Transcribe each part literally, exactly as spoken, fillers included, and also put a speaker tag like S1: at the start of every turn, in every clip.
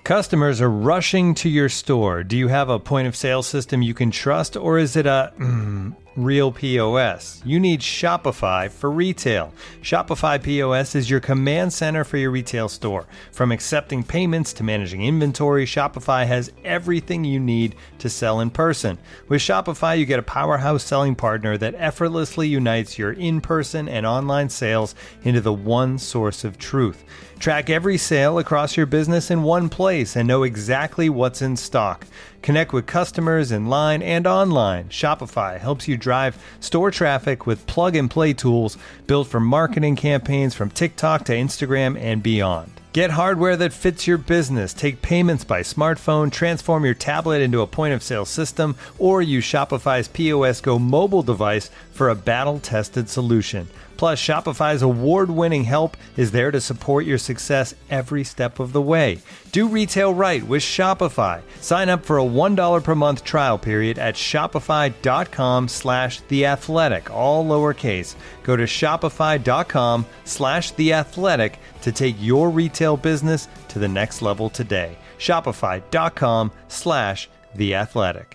S1: Customers are rushing to your store. Do you have a point of sale system you can trust, or is it a mm, real P O S? You need Shopify for retail. Shopify P O S is your command center for your retail store. From accepting payments to managing inventory, Shopify has everything you need to sell in person. With Shopify, you get a powerhouse selling partner that effortlessly unites your in-person and online sales into the one source of truth. Track every sale across your business in one place and know exactly what's in stock. Connect with customers in line and online. Shopify helps you drive store traffic with plug-and-play tools built for marketing campaigns from TikTok to Instagram and beyond. Get hardware that fits your business. Take payments by smartphone, transform your tablet into a point-of-sale system, or use Shopify's P O S Go mobile device for a battle-tested solution. Plus, Shopify's award-winning help is there to support your success every step of the way. Do retail right with Shopify. Sign up for a one dollar per month trial period at shopify.com slash theathletic, all lowercase. Go to shopify.com slash theathletic to take your retail business to the next level today. Shopify.com slash theathletic.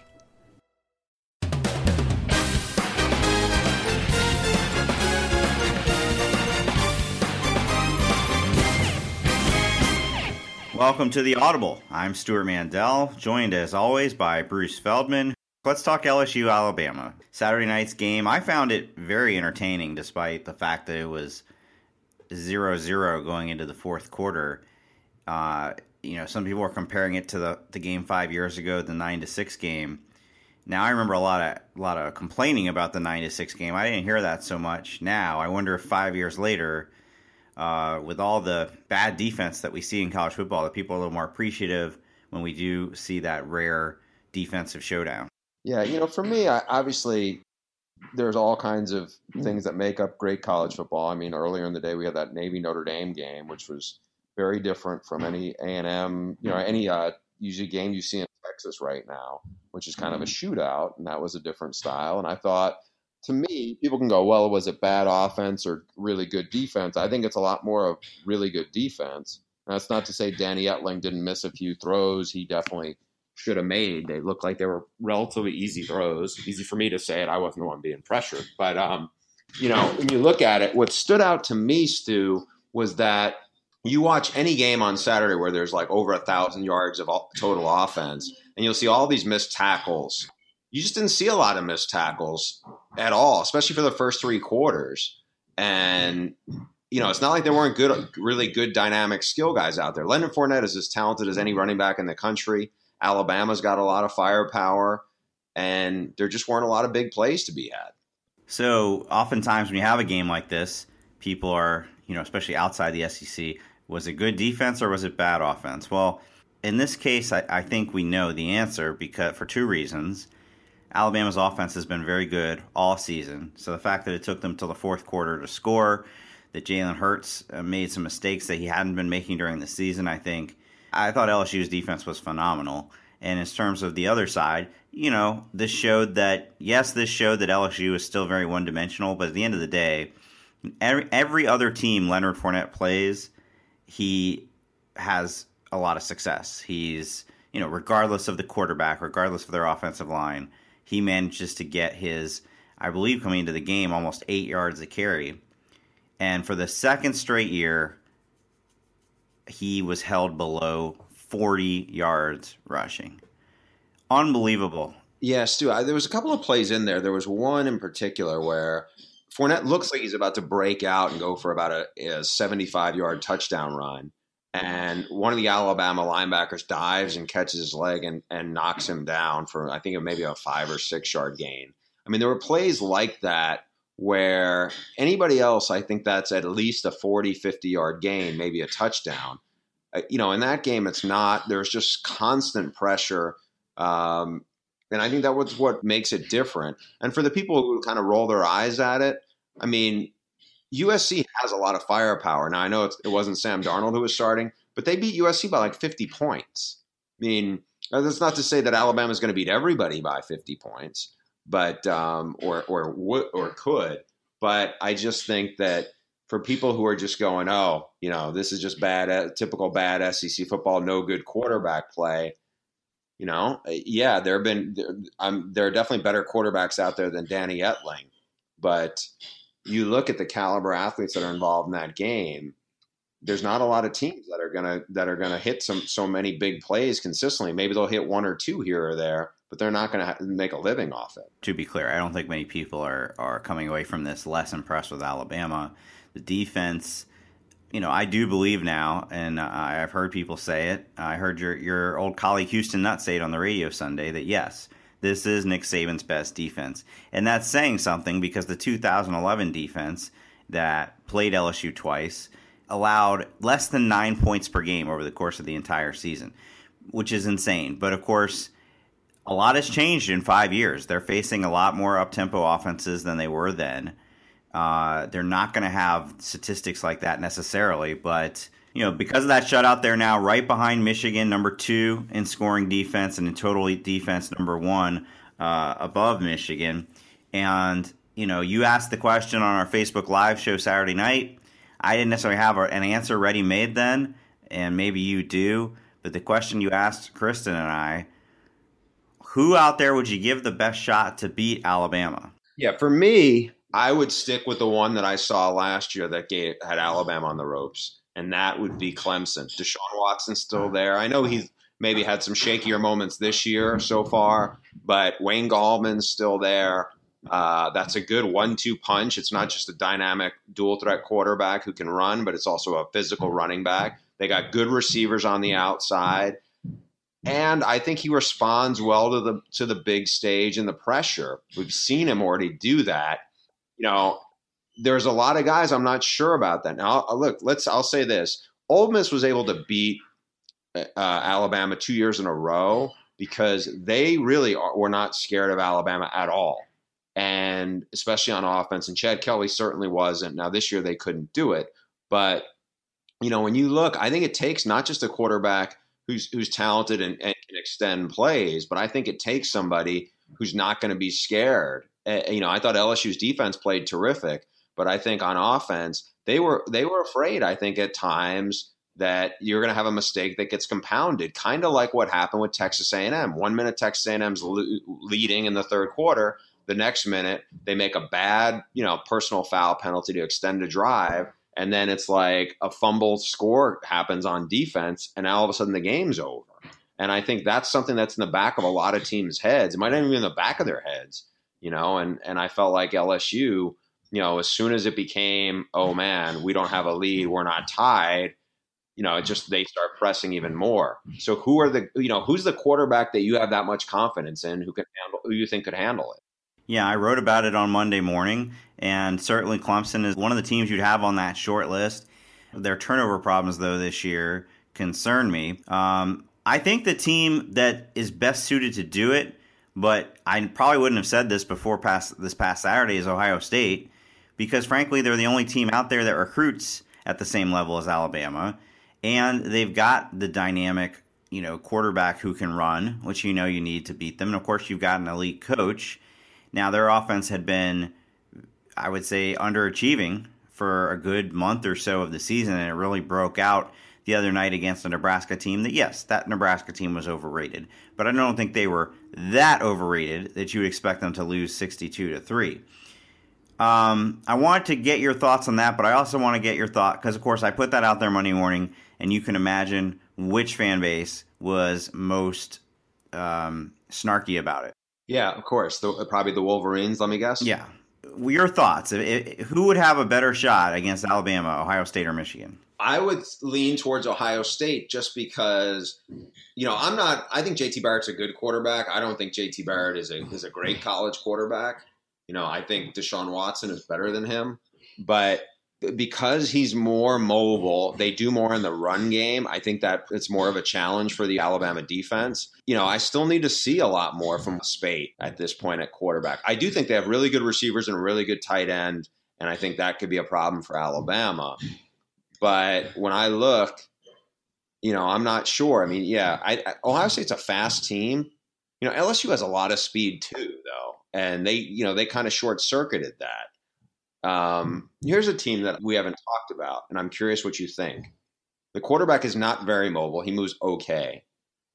S2: Welcome to The Audible. I'm Stuart Mandel, joined as always by Bruce Feldman. Let's talk L S U Alabama. Saturday night's game, I found it very entertaining despite the fact that it was zero zero going into the fourth quarter. Uh, you know, some people are comparing it to the, the game five years ago, the nine to six game. Now, I remember a lot of a lot of complaining about the nine to six game. I didn't hear that so much now. I wonder if five years later, Uh, with all the bad defense that we see in college football, that people are a little more appreciative when we do see that rare defensive showdown.
S3: Yeah, you know, for me, I, obviously, there's all kinds of things that make up great college football. I mean, earlier in the day, we had that Navy-Notre Dame game, which was very different from any A and M, you know, any uh, usually game you see in Texas right now, which is kind of a shootout, and that was a different style. And I thought, to me, people can go, well, was it bad offense or really good defense? I think it's a lot more of really good defense. And that's not to say Danny Etling didn't miss a few throws he definitely should have made. They looked like they were relatively easy throws. Easy for me to say it. I wasn't the one being pressured. But, um, you know, when you look at it, what stood out to me, Stu, was that you watch any game on Saturday where there's like over a thousand yards of total offense, and you'll see all these missed tackles. You just didn't see a lot of missed tackles at all, especially for the first three quarters. And, you know, it's not like there weren't good, really good dynamic skill guys out there. Leonard Fournette is as talented as any running back in the country. Alabama's got a lot of firepower, and there just weren't a lot of big plays to be had.
S2: So oftentimes when you have a game like this, people are, you know, especially outside the S E C, was it good defense or was it bad offense? Well, in this case, I, I think we know the answer because for two reasons. Alabama's offense has been very good all season. So the fact that it took them till the fourth quarter to score, that Jalen Hurts made some mistakes that he hadn't been making during the season, I think. I thought L S U's defense was phenomenal. And in terms of the other side, you know, this showed that, yes, this showed that L S U is still very one-dimensional, but at the end of the day, every, every other team Leonard Fournette plays, he has a lot of success. He's, you know, regardless of the quarterback, regardless of their offensive line, he manages to get his, I believe, coming into the game, almost eight yards a carry. And for the second straight year, he was held below forty yards rushing. Unbelievable.
S3: Yeah, Stu, I, there was a couple of plays in there. There was one in particular where Fournette looks like he's about to break out and go for about a, a seventy-five-yard touchdown run. And one of the Alabama linebackers dives and catches his leg and, and knocks him down for, I think, maybe a five or six yard gain. I mean, there were plays like that where anybody else, I think that's at least a forty, fifty yard gain, maybe a touchdown. Uh, you know, in that game, it's not. There's just constant pressure. Um, and I think that was what makes it different. And for the people who kind of roll their eyes at it, I mean, U S C has a lot of firepower. Now, I know it's, it wasn't Sam Darnold who was starting, but they beat U S C by like fifty points. I mean, that's not to say that Alabama is going to beat everybody by fifty points, but um, or or would or could. But I just think that for people who are just going, oh, you know, this is just bad, uh, typical bad S E C football, no good quarterback play. You know, yeah, there have been, there, um, there are definitely better quarterbacks out there than Danny Etling, but you look at the caliber athletes that are involved in that game. There's not a lot of teams that are gonna that are gonna hit some so many big plays consistently. Maybe they'll hit one or two here or there, but they're not gonna ha- make a living off it.
S2: To be clear, I don't think many people are are coming away from this less impressed with Alabama. The defense, you know, I do believe now, and uh, I've heard people say it. I heard your your old colleague Houston Nutt say it on the radio Sunday that yes, this is Nick Saban's best defense, and that's saying something because the two thousand eleven defense that played L S U twice allowed less than nine points per game over the course of the entire season, which is insane. But of course, a lot has changed in five years. They're facing a lot more up-tempo offenses than they were then. Uh, they're not going to have statistics like that necessarily, but you know, because of that shutout, they're now right behind Michigan, number two in scoring defense, and in total defense, number one uh, above Michigan. And you know, you asked the question on our Facebook Live show Saturday night. I didn't necessarily have an answer ready made then, and maybe you do. But the question you asked Kristen and I, who out there would you give the best shot to beat Alabama?
S3: Yeah, for me, I would stick with the one that I saw last year that gave, had Alabama on the ropes, and that would be Clemson. Deshaun Watson's still there. I know he's maybe had some shakier moments this year so far, but Wayne Gallman's still there. Uh, that's a good one two punch. It's not just a dynamic dual-threat quarterback who can run, but it's also a physical running back. They got good receivers on the outside. And I think he responds well to the to the big stage and the pressure. We've seen him already do that. You know, there's a lot of guys I'm not sure about that. Now, look, let's. I'll say this: Ole Miss was able to beat uh, Alabama two years in a row because they really are, were not scared of Alabama at all, and especially on offense. And Chad Kelly certainly wasn't. Now this year they couldn't do it, but you know, when you look, I think it takes not just a quarterback who's who's talented and, and can extend plays, but I think it takes somebody who's not going to be scared. Uh, you know, I thought L S U's defense played terrific, but I think on offense they were they were afraid. I think at times that you're going to have a mistake that gets compounded, kind of like what happened with Texas A and M. One minute Texas A and M's le- leading in the third quarter, the next minute they make a bad, you know, personal foul penalty to extend a drive. And then it's like a fumble score happens on defense, and all of a sudden the game's over. And I think that's something that's in the back of a lot of teams' heads. It might not even be in the back of their heads, you know. And and I felt like L S U, you know, as soon as it became, oh man, we don't have a lead, we're not tied, you know, it just they start pressing even more. So who are the, you know, who's the quarterback that you have that much confidence in, who can handle, who you think could handle it?
S2: Yeah, I wrote about it on Monday morning, and certainly Clemson is one of the teams you'd have on that short list. Their turnover problems, though, this year concern me. Um, I think the team that is best suited to do it, but I probably wouldn't have said this before past, this past Saturday, is Ohio State, because frankly, they're the only team out there that recruits at the same level as Alabama, and they've got the dynamic, you know, quarterback who can run, which you know you need to beat them. And of course, you've got an elite coach. Now, their offense had been, I would say, underachieving for a good month or so of the season, and it really broke out the other night against a Nebraska team that, yes, that Nebraska team was overrated. But I don't think they were that overrated that you would expect them to lose sixty-two to three. Um, I wanted to get your thoughts on that, but I also want to get your thought, because, of course, I put that out there Monday morning, and you can imagine which fan base was most um, snarky about it.
S3: Yeah, of course. The, probably the Wolverines, let me guess.
S2: Yeah. Your thoughts. Who would have a better shot against Alabama, Ohio State, or Michigan?
S3: I would lean towards Ohio State just because, you know, I'm not – I think J T Barrett's a good quarterback. I don't think J T Barrett is a is a great college quarterback. You know, I think Deshaun Watson is better than him. But because he's more mobile, they do more in the run game. I think that it's more of a challenge for the Alabama defense. You know, I still need to see a lot more from Spate at this point at quarterback. I do think they have really good receivers and a really good tight end, and I think that could be a problem for Alabama. But when I look, you know, I'm not sure. I mean, yeah, I, I, Ohio State's a fast team. You know, L S U has a lot of speed too, though, and they, you know, they kind of short-circuited that. Um, here's a team that we haven't talked about, and I'm curious what you think. The quarterback is not very mobile. He moves okay.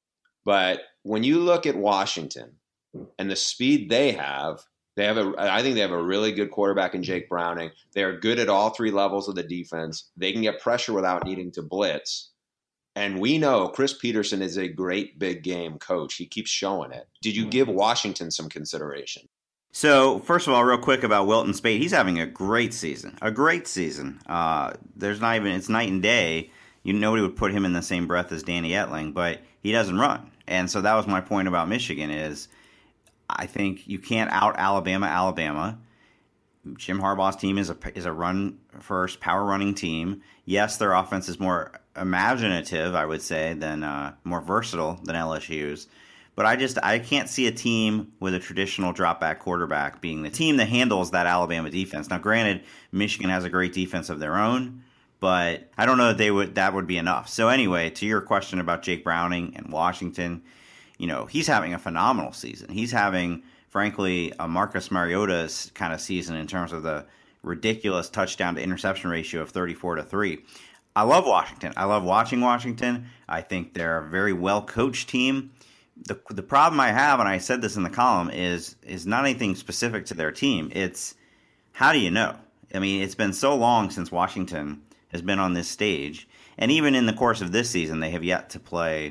S3: But when you look at Washington and the speed they have, they have a, I think they have a really good quarterback in Jake Browning. They're good at all three levels of the defense. They can get pressure without needing to blitz. And we know Chris Peterson is a great big game coach. He keeps showing it. Did you give Washington some consideration?
S2: So, first of all, real quick about Wilton Speight. He's having a great season. A great season. Uh, there's not even, it's night and day. You nobody would put him in the same breath as Danny Etling, but he doesn't run. And so that was my point about Michigan is I think you can't out Alabama Alabama. Jim Harbaugh's team is a is a run first power running team. Yes, their offense is more imaginative, I would say, than uh, more versatile than L S U's. But I just I can't see a team with a traditional drop back quarterback being the team that handles that Alabama defense. Now, granted, Michigan has a great defense of their own, but I don't know that they would that would be enough. So anyway, to your question about Jake Browning and Washington, you know, he's having a phenomenal season. He's having, frankly, a Marcus Mariota's kind of season in terms of the ridiculous touchdown to interception ratio of thirty-four to three. I love Washington. I love watching Washington. I think they're a very well coached team. The the problem I have, and I said this in the column, is is not anything specific to their team. It's how do you know? I mean, it's been so long since Washington has been on this stage, and even in the course of this season, they have yet to play,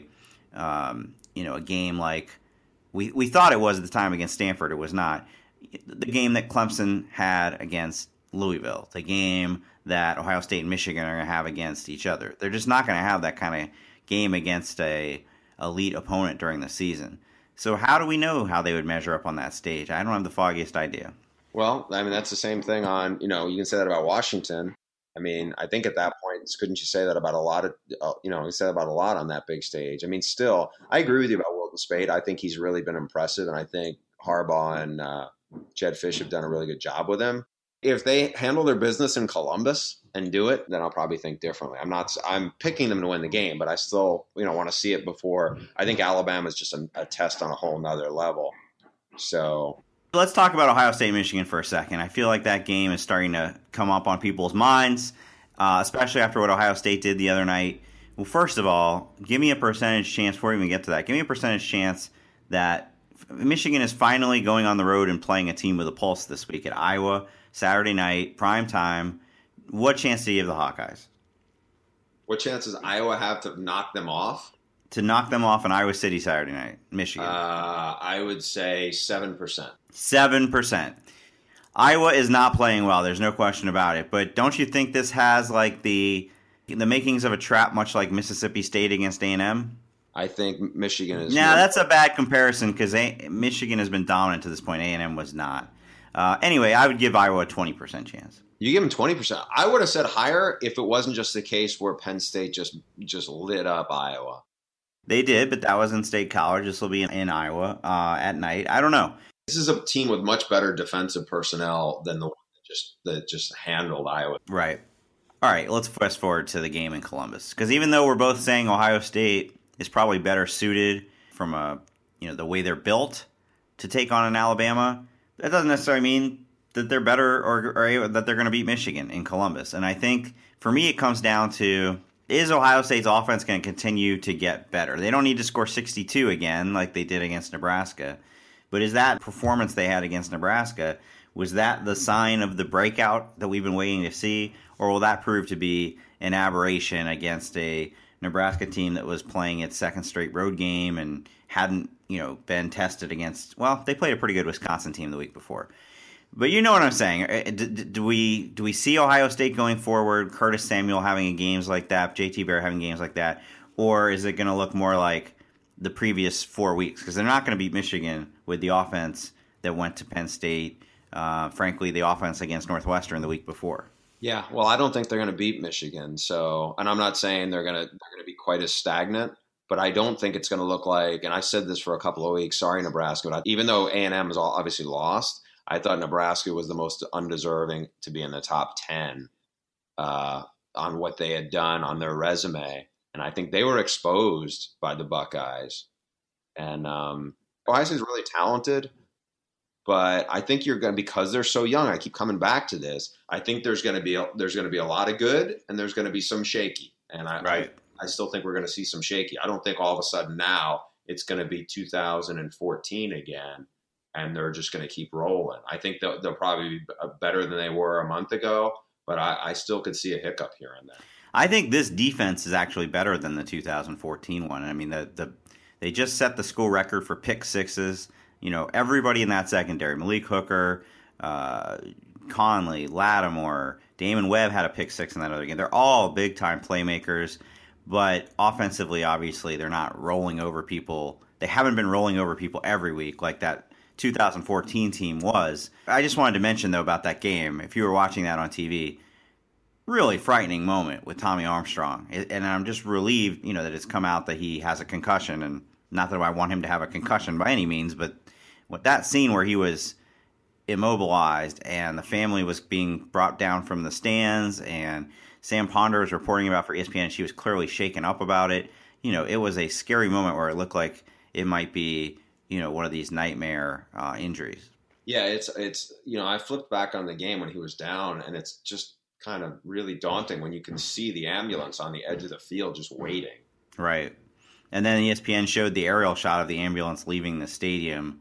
S2: um, you know, a game like we we thought it was at the time against Stanford. It was not. The game that Clemson had against Louisville, the game that Ohio State and Michigan are going to have against each other. They're just not going to have that kind of game against a elite opponent during the season. So how do we know how they would measure up on that stage? I don't have the foggiest idea.
S3: Well, I mean, that's the same thing on, you know, you can say that about Washington. I mean, I think at that point, couldn't you say that about a lot of, uh, you know, you said about a lot on that big stage. I mean, still, I agree with you about Wilton Speight. I think he's really been impressive, and I think Harbaugh and uh, Jed Fish have done a really good job with him. If they handle their business in Columbus and do it, then I'll probably think differently. I'm not. I'm picking them to win the game, but I still, you know, want to see it before. I think Alabama is just a, a test on a whole nother level. So
S2: let's talk about Ohio State, Michigan for a second. I feel like that game is starting to come up on people's minds, uh, especially after what Ohio State did the other night. Well, first of all, give me a percentage chance before we even get to that. Give me a percentage chance that Michigan is finally going on the road and playing a team with a pulse this week at Iowa. Saturday night, prime time. What chance do you give the Hawkeyes?
S3: What chance does Iowa have to knock them off?
S2: To knock them off in Iowa City Saturday night, Michigan.
S3: Uh, I would say seven percent.
S2: seven percent. Iowa is not playing well. There's no question about it. But don't you think this has like the the makings of a trap, much like Mississippi State against A and M?
S3: I think Michigan is.
S2: Now, that's a bad comparison because Michigan has been dominant to this point. A and M was not. Uh, anyway, I would give Iowa a twenty percent chance.
S3: You give them twenty percent. I would have said higher if it wasn't just the case where Penn State just just lit up Iowa.
S2: They did, but that was in State College. This will be in, in Iowa uh, at night. I don't know.
S3: This is a team with much better defensive personnel than the one that just that just handled Iowa.
S2: Right. All right, let's fast forward to the game in Columbus. Because even though we're both saying Ohio State is probably better suited from a you know the way they're built to take on an Alabama, that doesn't necessarily mean that they're better or, or that they're going to beat Michigan in Columbus. And I think, for me, it comes down to, is Ohio State's offense going to continue to get better? They don't need to score sixty-two again like they did against Nebraska. But is that performance they had against Nebraska, was that the sign of the breakout that we've been waiting to see? Or will that prove to be an aberration against a Nebraska team that was playing its second straight road game and hadn't, you know, been tested against, well, they played a pretty good Wisconsin team the week before. But you know what I'm saying. Do, do we do we see Ohio State going forward, Curtis Samuel having games like that, J T Bear having games like that, or is it going to look more like the previous four weeks? Because they're not going to beat Michigan with the offense that went to Penn State, uh, frankly, the offense against Northwestern the week before.
S3: Yeah, well, I don't think they're going to beat Michigan. So, and I'm not saying they're going to they're going to be quite as stagnant, but I don't think it's going to look like. And I said this for a couple of weeks. Sorry, Nebraska, but I, even though A and M is all obviously lost, I thought Nebraska was the most undeserving to be in the top ten uh, on what they had done on their resume, and I think they were exposed by the Buckeyes. And um, Ohio State is really talented, But I think you're going to, because they're so young, I keep coming back to this. I think there's going to be a, there's going to be a lot of good, and there's going to be some shaky. And I,
S2: right.
S3: I, I still think we're going to see some shaky. I don't think all of a sudden now it's going to be two thousand fourteen again, and they're just going to keep rolling. I think they'll, they'll probably be better than they were a month ago, but I, I still could see a hiccup here and there.
S2: I think this defense is actually better than the two thousand fourteen one. I mean, the the they just set the school record for pick sixes. You know, everybody in that secondary, Malik Hooker, uh, Conley, Lattimore, Damon Webb had a pick six in that other game. They're all big-time playmakers, but offensively, obviously, they're not rolling over people. They haven't been rolling over people every week like that two thousand fourteen team was. I just wanted to mention, though, about that game. If you were watching that on T V, really frightening moment with Tommy Armstrong. And I'm just relieved, you know, that it's come out that he has a concussion. And not that I want him to have a concussion by any means, but with that scene where he was immobilized and the family was being brought down from the stands and Sam Ponder was reporting about for E S P N, she was clearly shaken up about it. You know, it was a scary moment where it looked like it might be, you know, one of these nightmare uh, injuries.
S3: Yeah, it's, it's, you know, I flipped back on the game when he was down, and it's just kind of really daunting when you can see the ambulance on the edge of the field just waiting.
S2: Right. And then E S P N showed the aerial shot of the ambulance leaving the stadium.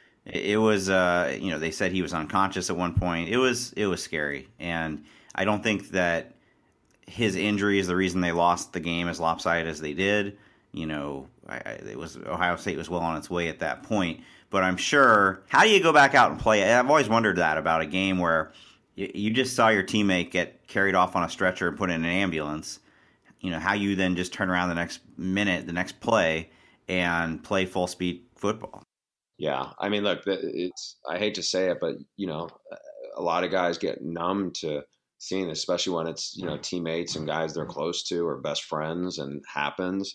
S2: It was, uh, you know, they said he was unconscious at one point. It was, it was scary, and I don't think that his injury is the reason they lost the game as lopsided as they did. You know, I, I, it was Ohio State was well on its way at that point. But I'm sure, how do you go back out and play? I've always wondered that about a game where you, you just saw your teammate get carried off on a stretcher and put in an ambulance. You know, how you then just turn around the next minute, the next play, and play full speed football.
S3: Yeah, I mean, look, it's, I hate to say it, but, you know, a lot of guys get numb to seeing this, especially when it's, you know, teammates and guys they're close to or best friends, and it happens,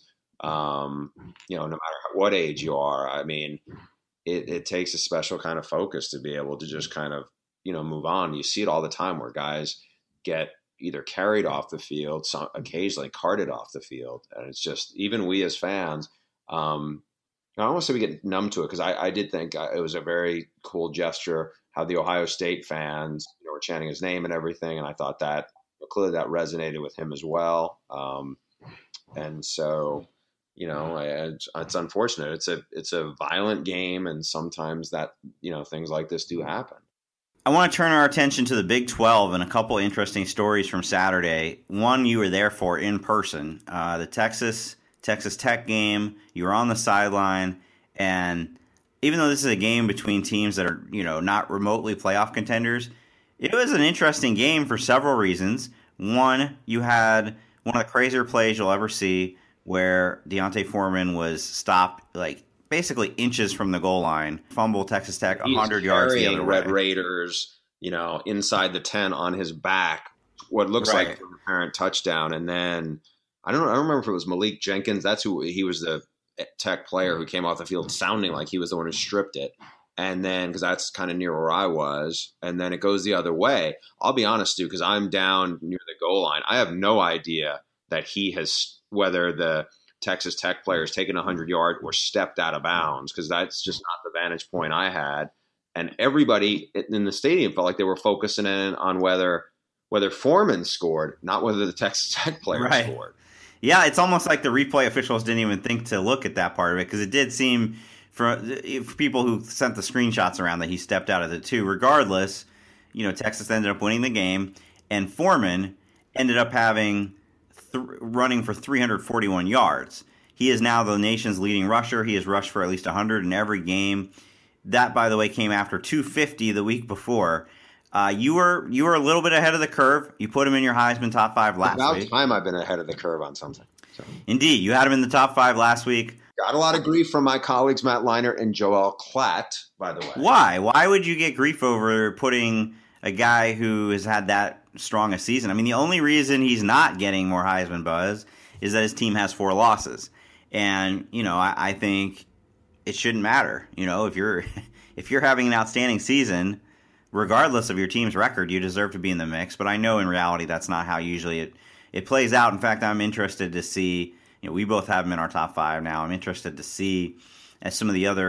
S3: um, you know, no matter what age you are. I mean, it, it takes a special kind of focus to be able to just kind of, you know, move on. You see it all the time where guys get either carried off the field, some occasionally carted off the field. And it's just, even we as fans, um, I don't want to say we get numb to it, because I, I did think it was a very cool gesture how the Ohio State fans, you know, were chanting his name and everything, and I thought that clearly that resonated with him as well. Um, and so, you know, it's, it's unfortunate. It's a it's a violent game, and sometimes that, you know, things like this do happen.
S2: I want to turn our attention to the Big twelve and a couple interesting stories from Saturday. One you were there for in person, uh, the Texas. Texas Tech game. You were on the sideline, and even though this is a game between teams that are, you know, not remotely playoff contenders, it was an interesting game for several reasons. One, you had one of the crazier plays you'll ever see, where D'Onta Foreman was stopped like basically inches from the goal line, fumble Texas Tech one hundred yards the other way.
S3: Red Raiders, you know, inside the ten on his back, what looks right. like an apparent touchdown, and then I don't know. I don't remember if it was Malik Jenkins. That's who he was, the Tech player who came off the field sounding like he was the one who stripped it. And then, because that's kind of near where I was, and then it goes the other way. I'll be honest, dude, because I'm down near the goal line. I have no idea that he has, whether the Texas Tech player has taken one hundred yards or stepped out of bounds, because that's just not the vantage point I had. And everybody in the stadium felt like they were focusing in on whether whether Foreman scored, not whether the Texas Tech player right. scored.
S2: Yeah, it's almost like the replay officials didn't even think to look at that part of it, because it did seem, for, for people who sent the screenshots around, that he stepped out of the two. Regardless, you know, Texas ended up winning the game, and Foreman ended up having th- running for three hundred forty-one yards. He is now the nation's leading rusher. He has rushed for at least one hundred in every game. That, by the way, came after two hundred fifty the week before. Uh, you were you were a little bit ahead of the curve. You put him in your Heisman top five last
S3: About
S2: week.
S3: About time I've been ahead of the curve on something. So.
S2: Indeed. You had him in the top five last week.
S3: Got a lot of grief from my colleagues Matt Leinart and Joel Klatt, by the way.
S2: Why? Why would you get grief over putting a guy who has had that strong a season? I mean, the only reason he's not getting more Heisman buzz is that his team has four losses. And, you know, I, I think it shouldn't matter. You know, if you're if you're having an outstanding season, regardless of your team's record, you deserve to be in the mix. But I know in reality that's not how usually it, it plays out. In fact, I'm interested to see, you know, we both have him in our top five now. I'm interested to see, as some of the other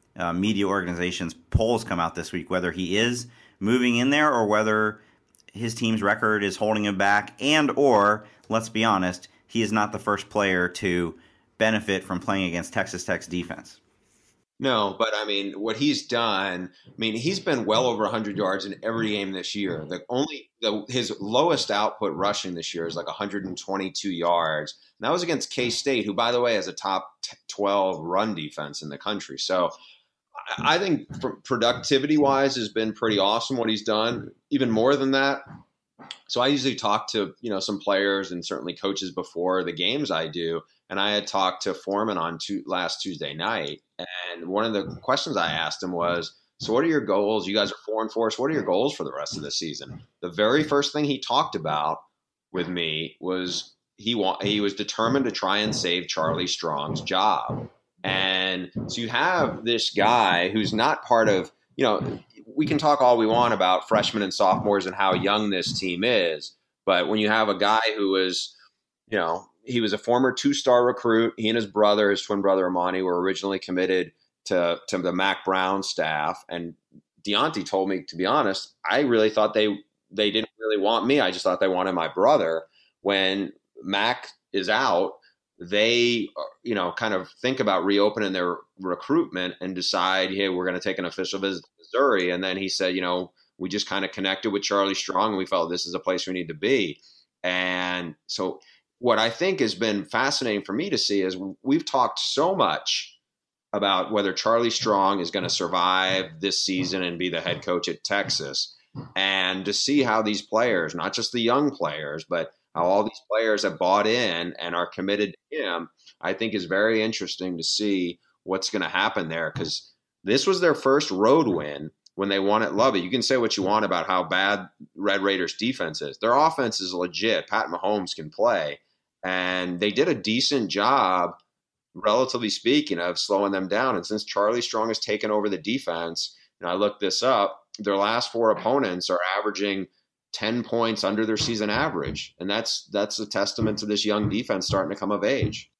S2: uh, media organizations polls come out this week, whether he is moving in there or whether his team's record is holding him back, and or, let's be honest, he is not the first player to benefit from playing against Texas Tech's defense.
S3: No, but I mean, what he's done, I mean, he's been well over one hundred yards in every game this year. The only the, his lowest output rushing this year is like one hundred twenty-two yards. And that was against K-State, who, by the way, has a top twelve run defense in the country. So I think productivity-wise has been pretty awesome what he's done. Even more than that, so I usually talk to, you know, some players and certainly coaches before the games I do. And I had talked to Foreman on two, last Tuesday night. And one of the questions I asked him was, so what are your goals? You guys are four and four. So what are your goals for the rest of the season? The very first thing he talked about with me was he want, he was determined to try and save Charlie Strong's job. And so you have this guy who's not part of, you know, we can talk all we want about freshmen and sophomores and how young this team is. But when you have a guy who is, you know, he was a former two-star recruit. He and his brother, his twin brother Amani, were originally committed to, to the Mack Brown staff. And Deontay told me, to be honest, I really thought they they didn't really want me. I just thought they wanted my brother. When Mack is out, they, you know, kind of think about reopening their recruitment and decide, hey, we're going to take an official visit to Missouri. And then he said, you know, we just kind of connected with Charlie Strong and we felt this is a place we need to be. And so what I think has been fascinating for me to see is we've talked so much about whether Charlie Strong is going to survive this season and be the head coach at Texas. And to see how these players, not just the young players, but how all these players have bought in and are committed to him, I think is very interesting to see what's going to happen there, because this was their first road win when they won at Lubbock. You can say what you want about how bad Red Raiders defense is. Their offense is legit. Pat Mahomes can play. And they did a decent job, relatively speaking, of slowing them down. And since Charlie Strong has taken over the defense, and I looked this up, their last four opponents are averaging ten points under their season average. And that's that's a testament to this young defense starting to come of age.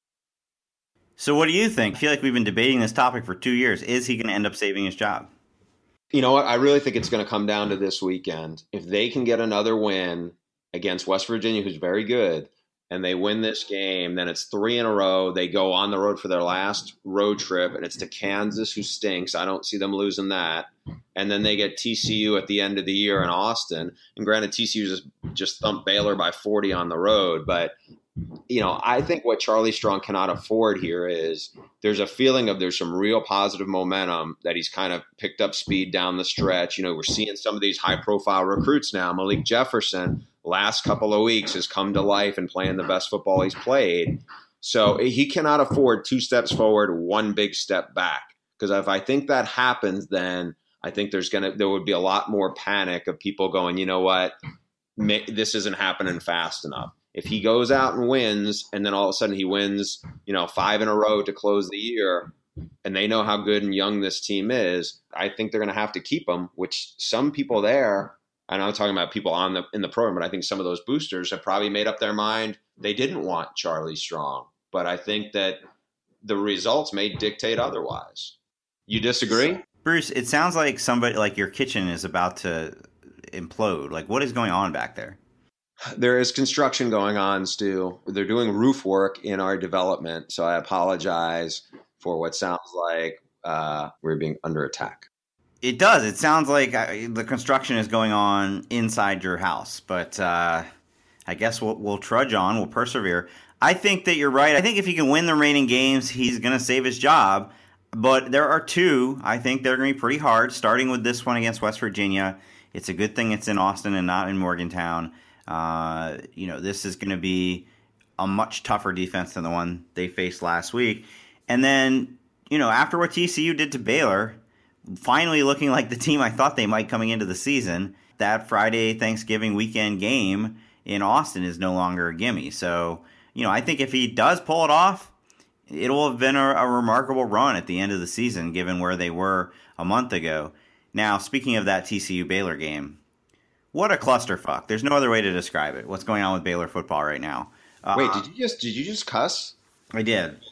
S2: So what do you think? I feel like we've been debating this topic for two years. Is he going to end up saving his job?
S3: You know what? I really think it's going to come down to this weekend. If they can get another win against West Virginia, who's very good, and they win this game, then it's three in a row. They go on the road for their last road trip, and it's to Kansas, who stinks. I don't see them losing that. And then they get T C U at the end of the year in Austin. And granted, T C U just, just thumped Baylor by forty on the road. But, you know, I think what Charlie Strong cannot afford here is there's a feeling of there's some real positive momentum that he's kind of picked up speed down the stretch. You know, we're seeing some of these high-profile recruits now. Malik Jefferson, last couple of weeks, has come to life and playing the best football he's played. So he cannot afford two steps forward, one big step back. Because if I think that happens, then I think there's gonna there would be a lot more panic of people going, you know what, May, this isn't happening fast enough. If he goes out and wins, and then all of a sudden he wins, you know, five in a row to close the year, and they know how good and young this team is, I think they're going to have to keep him. Which some people there, and I'm talking about people on the in the program, but I think some of those boosters have probably made up their mind they didn't want Charlie Strong. But I think that the results may dictate otherwise. You disagree?
S2: Bruce, it sounds like somebody like your kitchen is about to implode. Like, what is going on back there?
S3: There is construction going on, Stu. They're doing roof work in our development, so I apologize for what sounds like uh, we're being under attack.
S2: It does. It sounds like uh, the construction is going on inside your house, but uh, I guess we'll, we'll trudge on. We'll persevere. I think that you're right. I think if he can win the remaining games, he's going to save his job. But there are two, I think, that are going to be pretty hard, starting with this one against West Virginia. It's a good thing it's in Austin and not in Morgantown. Uh, you know, this is going to be a much tougher defense than the one they faced last week. And then, you know, after what T C U did to Baylor, finally looking like the team I thought they might coming into the season, that Friday Thanksgiving weekend game in Austin is no longer a gimme. So, you know, I think if he does pull it off, it'll have been a, a remarkable run at the end of the season, given where they were a month ago. Now, speaking of that T C U Baylor game, what a clusterfuck. There's no other way to describe it. What's going on with Baylor football right now? Uh,
S3: Wait, did you just did you just cuss?
S2: I did.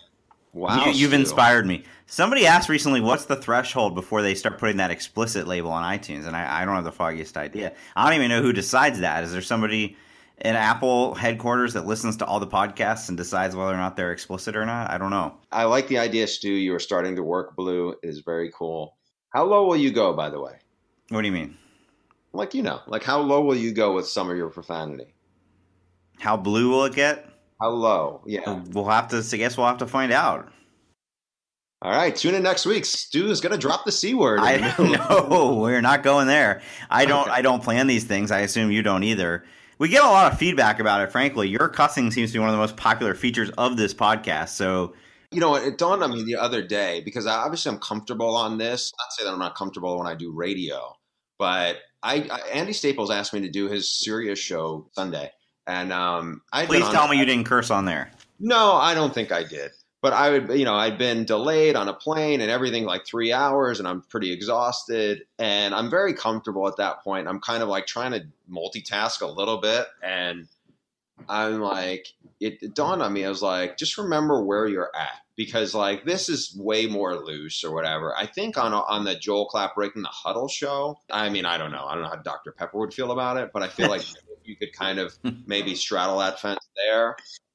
S3: Wow,
S2: you, you've
S3: Stu.
S2: inspired me. Somebody asked recently, what's the threshold before they start putting that explicit label on iTunes? And I, I don't have the foggiest idea. I don't even know who decides that. Is there somebody in Apple headquarters that listens to all the podcasts and decides whether or not they're explicit or not? I don't know.
S3: I like the idea, Stu. You are starting to work blue. It is very cool. How low will you go, by the way?
S2: What do you mean?
S3: Like, you know, like how low will you go with some of your profanity?
S2: How blue will it get?
S3: How low? Yeah.
S2: We'll have to, I guess we'll have to find out.
S3: All right. Tune in next week. Stu is going to drop the C word.
S2: I no, we're not going there. I don't,
S3: Okay.
S2: I don't plan these things. I assume you don't either. We get a lot of feedback about it, frankly. Your cussing seems to be one of the most popular features of this podcast. So,
S3: You know, it dawned on me the other day because I, obviously I'm comfortable on this. Not to say that I'm not comfortable when I do radio, but I, I Andy Staples asked me to do his Sirius show Sunday. And um, I
S2: please tell me you didn't curse on there.
S3: No, I don't think I did. But I would, you know, I'd been delayed on a plane and everything like three hours and I'm pretty exhausted and I'm very comfortable at that point. I'm kind of like trying to multitask a little bit. And I'm like, it, it dawned on me. I was like, just remember where you're at because like this is way more loose or whatever. I think on on the Joel Clapp Breaking the Huddle show, I mean, I don't know. I don't know how Doctor Pepper would feel about it, but I feel like you could kind of maybe straddle that fence there.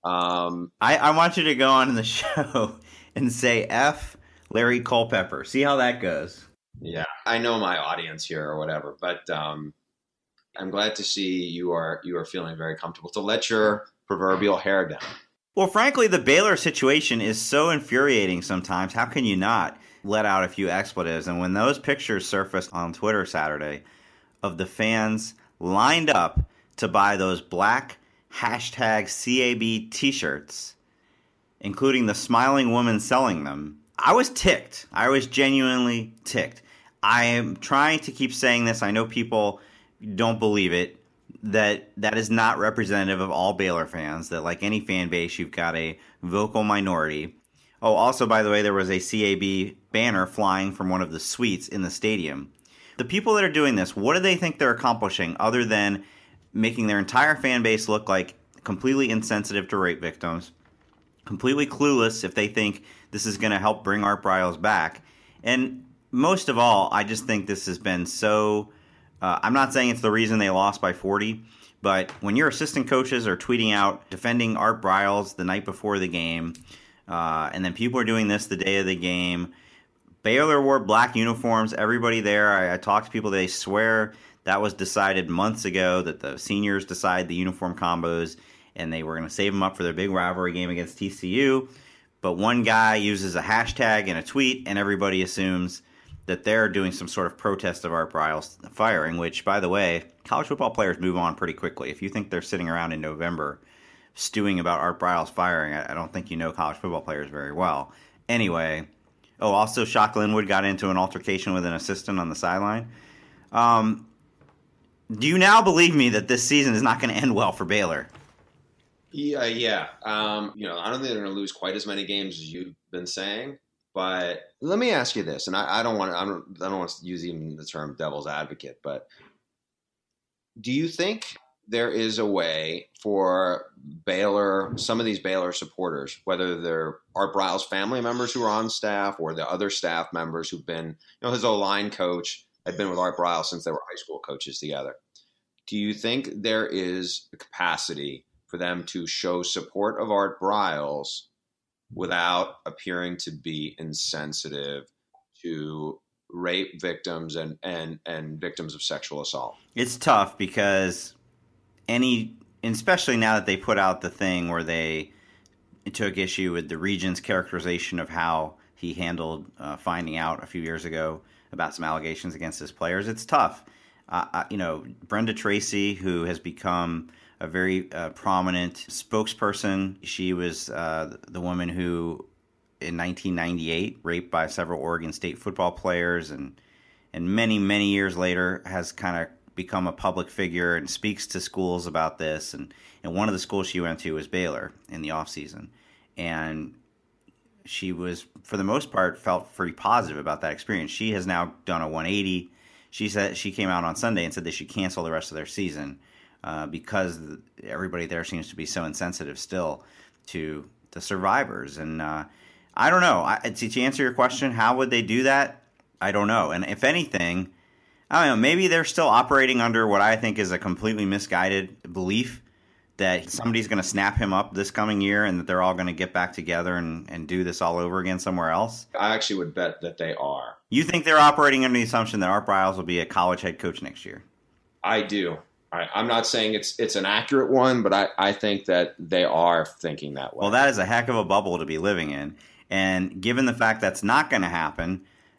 S3: Um,
S2: I, I want you to go on in the show and say F Larry Culpepper. See how that goes.
S3: Yeah, I know my audience here or whatever, but um, I'm glad to see you are you are feeling very comfortable to let your proverbial hair down.
S2: Well, frankly, the Baylor situation is so infuriating sometimes. How can you not let out a few expletives? And when those pictures surfaced on Twitter Saturday of the fans lined up to buy those black hashtag C A B t-shirts, including the smiling woman selling them, I was ticked. I was genuinely ticked. I am trying to keep saying this. I know people don't believe it, that that is not representative of all Baylor fans, that like any fan base, you've got a vocal minority. Oh, also, by the way, there was a C A B banner flying from one of the suites in the stadium. The people that are doing this, what do they think they're accomplishing other than making their entire fan base look like completely insensitive to rape victims, completely clueless if they think this is going to help bring Art Briles back. And most of all, I just think this has been so, uh, I'm not saying it's the reason they lost by forty, but when your assistant coaches are tweeting out defending Art Briles the night before the game, uh, and then people are doing this the day of the game, Baylor wore black uniforms, everybody there, I, I talked to people, they swear that was decided months ago, that the seniors decide the uniform combos, and they were going to save them up for their big rivalry game against T C U. But one guy uses a hashtag in a tweet, and everybody assumes that they're doing some sort of protest of Art Briles firing, which, by the way, college football players move on pretty quickly. If you think they're sitting around in November stewing about Art Briles firing, I, I don't think you know college football players very well. Anyway, oh, also Shock Linwood got into an altercation with an assistant on the sideline. Um... Do you now believe me that this season is not going to end well for Baylor?
S3: Yeah, yeah. Um, you know, I don't think they're going to lose quite as many games as you've been saying. But let me ask you this, and I, I don't want to. I don't. I don't want to use even the term "devil's advocate," but do you think there is a way for Baylor, some of these Baylor supporters, whether they're Art Briles family members who are on staff or the other staff members who've been, you know, his O-line coach had been with Art Briles since they were high school coaches together. Do you think there is a capacity for them to show support of Art Briles without appearing to be insensitive to rape victims and, and, and victims of sexual assault?
S2: It's tough because any, especially now that they put out the thing where they took issue with the Regent's characterization of how he handled uh, finding out a few years ago about some allegations against his players. It's tough. Uh, I, you know, Brenda Tracy, who has become a very uh, prominent spokesperson. She was uh, the woman who, in nineteen ninety-eight, raped by several Oregon State football players, and and many, many years later has kind of become a public figure and speaks to schools about this. And, and one of the schools she went to was Baylor in the offseason. And she was, for the most part, felt pretty positive about that experience. She has now done a one eighty. She said she came out on Sunday and said they should cancel the rest of their season uh, because everybody there seems to be so insensitive still to the survivors. And uh, I don't know. I, to answer your question, how would they do that? I don't know. And if anything, I don't know, maybe they're still operating under what I think is a completely misguided belief that somebody's going to snap him up this coming year and that they're all going to get back together and, and do this all over again somewhere else.
S3: I actually would bet that they are.
S2: You think they're operating under the assumption that Art Briles will be a college head coach next year?
S3: I do. I, I'm not saying it's it's an accurate one, but I, I think that they are thinking that way.
S2: Well, that is a heck of a bubble to be living in. And given the fact that's not going to happen,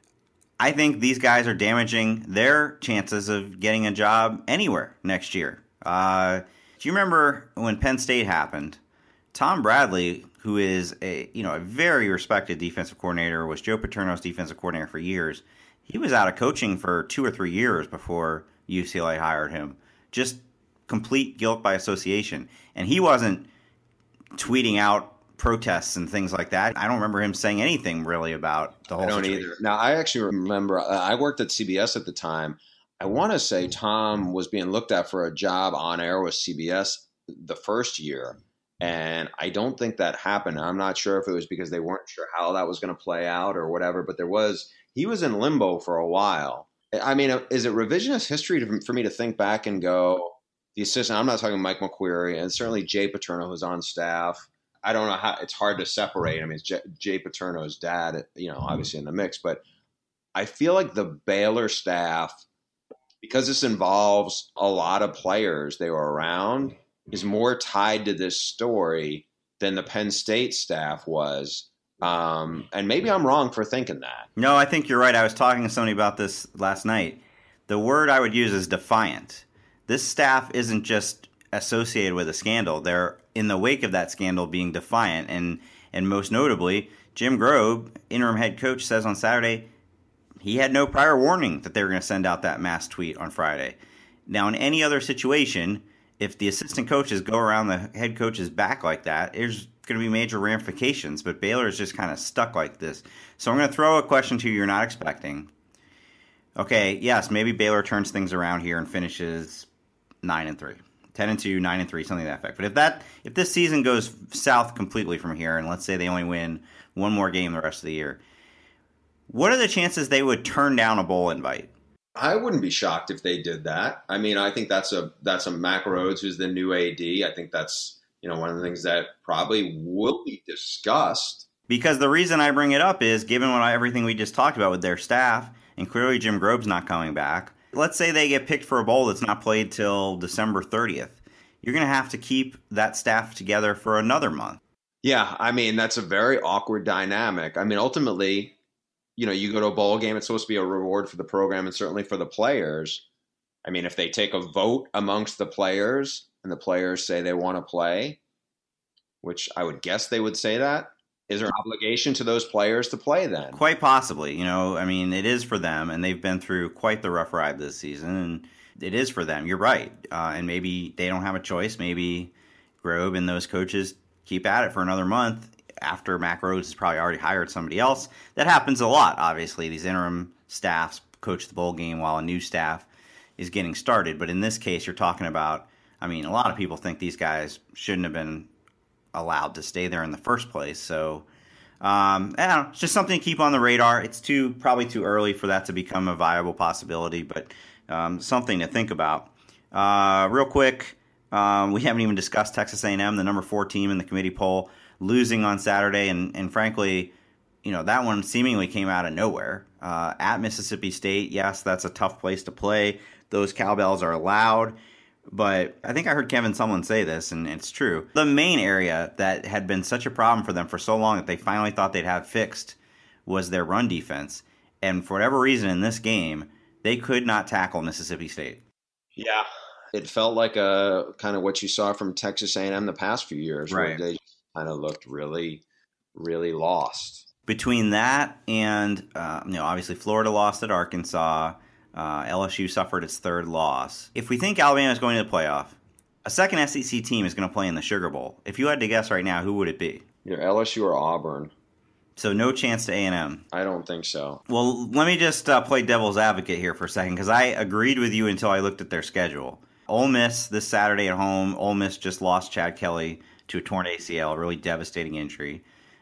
S2: I think these guys are damaging their chances of getting a job anywhere next year. Uh, do you remember when Penn State happened? Tom Bradley, who is a you know a very respected defensive coordinator, was Joe Paterno's defensive coordinator for years. He was out of coaching for two or three years before U C L A hired him. Just complete guilt by association. And he wasn't tweeting out protests and things like that. I don't remember him saying anything really about the whole
S3: I don't
S2: situation.
S3: either. Now, I actually remember, uh, I worked at C B S at the time. I want to say Tom was being looked at for a job on air with C B S the first year. And I don't think that happened. I'm not sure if it was because they weren't sure how that was going to play out or whatever, but there was, he was in limbo for a while. I mean, is it revisionist history to, for me to think back and go, the assistant, I'm not talking Mike McQuarrie, and certainly Jay Paterno, who's on staff. I don't know how, it's hard to separate. I mean, it's Jay, Jay Paterno's dad, you know, obviously in the mix, but I feel like the Baylor staff, because this involves a lot of players they were around, is more tied to this story than the Penn State staff was. Um, and maybe I'm wrong for thinking that.
S2: No, I think you're right. I was talking to somebody about this last night. The word I would use is defiant. This staff isn't just associated with a scandal. They're in the wake of that scandal being defiant. And, and most notably, Jim Grobe, interim head coach, says on Saturday he had no prior warning that they were going to send out that mass tweet on Friday. Now, in any other situation, if the assistant coaches go around the head coach's back like that, there's going to be major ramifications, but Baylor is just kind of stuck like this. So I'm going to throw a question to you you're not expecting. Okay, yes, maybe Baylor turns things around here and finishes nine and three, ten and two, nine and three, something to that effect. But if that if this season goes south completely from here, and let's say they only win one more game the rest of the year, what are the chances they would turn down a bowl invite?
S3: I wouldn't be shocked if they did that. I mean, I think that's a that's a Mack Rhodes, who's the new A D. I think that's, you know, one of the things that probably will be discussed.
S2: Because the reason I bring it up is, given what everything we just talked about with their staff, and clearly Jim Grobe's not coming back, let's say they get picked for a bowl that's not played till December thirtieth. You're going to have to keep that staff together for another month.
S3: Yeah, I mean, that's a very awkward dynamic. I mean, ultimately, you know, you go to a bowl game, it's supposed to be a reward for the program and certainly for the players. I mean, if they take a vote amongst the players and the players say they want to play, which I would guess they would say that, is there an obligation to those players to play then?
S2: Quite possibly. You know, I mean, it is for them, and they've been through quite the rough ride this season, and it is for them. You're right. Uh, and maybe they don't have a choice. Maybe Grobe and those coaches keep at it for another month after Mack Rhodes has probably already hired somebody else. That happens a lot, obviously. These interim staffs coach the bowl game while a new staff is getting started. But in this case, you're talking about, I mean, a lot of people think these guys shouldn't have been allowed to stay there in the first place. So, um, I don't know, it's just something to keep on the radar. It's too probably too early for that to become a viable possibility, but um, something to think about. Uh, real quick, um, we haven't even discussed Texas A and M, the number four team in the committee poll, losing on Saturday, and, and frankly, you know, that one seemingly came out of nowhere. Uh, at Mississippi State, yes, that's a tough place to play. Those cowbells are loud. But I think I heard Kevin Sumlin say this, and it's true. The main area that had been such a problem for them for so long that they finally thought they'd have fixed was their run defense. And for whatever reason in this game, they could not tackle Mississippi State.
S3: Yeah. It felt like a kind of what you saw from Texas A and M the past few years,
S2: right,
S3: where they kind of looked really, really lost.
S2: Between that and, uh, you know, obviously Florida lost at Arkansas. Uh, L S U suffered its third loss. If we think Alabama is going to the playoff, a second S E C team is going to play in the Sugar Bowl. If you had to guess right now, who would it be?
S3: Either L S U or Auburn.
S2: So no chance to A and M.
S3: I don't think so.
S2: Well, let me just uh, play devil's advocate here for a second, because I agreed with you until I looked at their schedule. Ole Miss this Saturday at home. Ole Miss just lost Chad Kelly to a torn A C L, a really devastating injury.